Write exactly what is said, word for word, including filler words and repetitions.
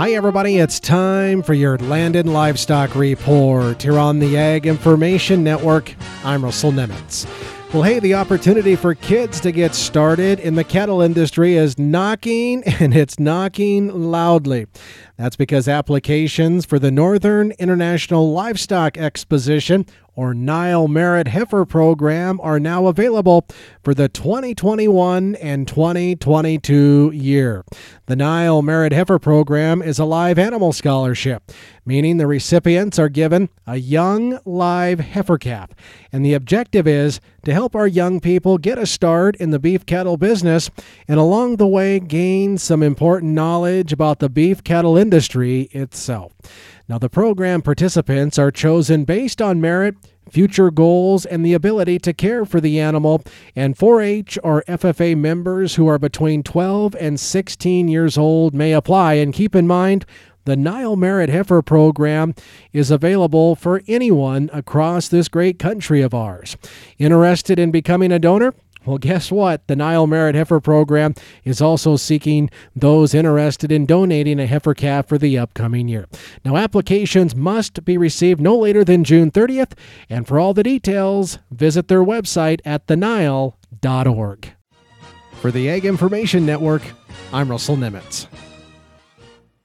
Hi, everybody. It's time for your Land and Livestock Report here on the Ag Information Network. I'm Russell Nemitz. Well, hey, the opportunity for kids to get started in the cattle industry is knocking, and it's knocking loudly. That's because applications for the Northern International Livestock Exposition, or Nile Merit Heifer Program, are now available for the twenty twenty-one and twenty twenty-two year. The Nile Merit Heifer Program is a live animal scholarship, meaning the recipients are given a young live heifer calf, and the objective is to help our young people get a start in the beef cattle business and along the way gain some important knowledge about the beef cattle industry itself. Now, the program participants are chosen based on merit, future goals, and the ability to care for the animal, and four H or F F A members who are between twelve and sixteen years old may apply. And keep in mind, the Nile Merit Heifer Program is available for anyone across this great country of ours. Interested in becoming a donor? Well, guess what? The Nile Merit Heifer Program is also seeking those interested in donating a heifer calf for the upcoming year. Now, applications must be received no later than June thirtieth, and for all the details, visit their website at the nile dot org. For the Ag Information Network, I'm Russell Nemitz.